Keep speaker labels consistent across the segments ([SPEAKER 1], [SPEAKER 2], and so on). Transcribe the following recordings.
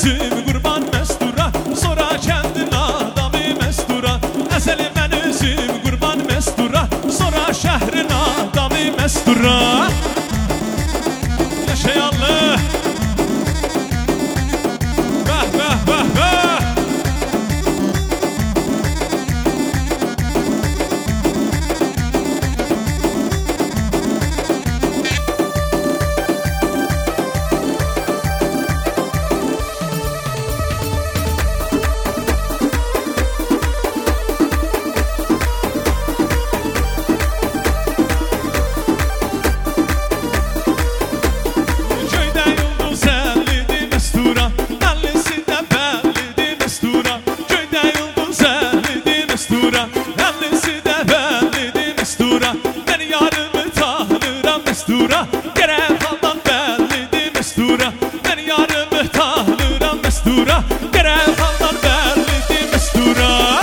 [SPEAKER 1] üzüm kurban mestura, sonra kendin adamı mestura. Ezeli ben üzüm kurban mestura, sonra şehrin adamı mestura. Yaşayanlı vah vah vah vah. Mestura, gerek haldan bellidir mestura. Ben yarımı tanıram mestura, gerek haldan bellidir mestura.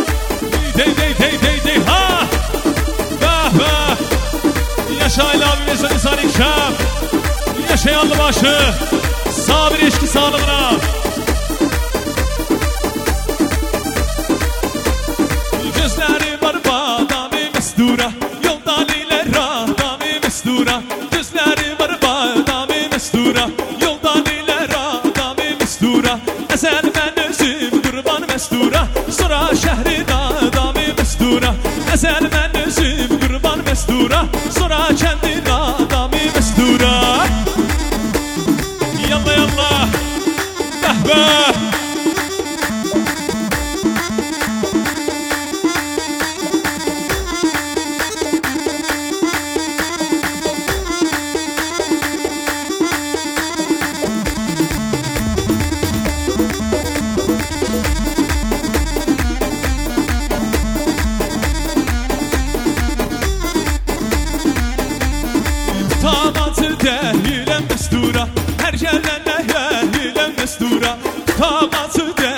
[SPEAKER 1] Dey ha, vah vah. Yaşa Ali abi ve seni Salih Şam. Yaşayanlı başı, sabir eşki sağlığına. Gözleri var badami mestura, yoldan iler adami mestura. Gözleri var badami mestura, yoldan iler adami mestura. Ezel ben özüm kurban mestura, sonra şehrin adami mestura. Ezel ben özüm kurban mestura, sonra kendin adami mestura. Yalla yalla, bah bah. Tamatı değilim mestura, her yerden değilim mestura. Tamatı değilim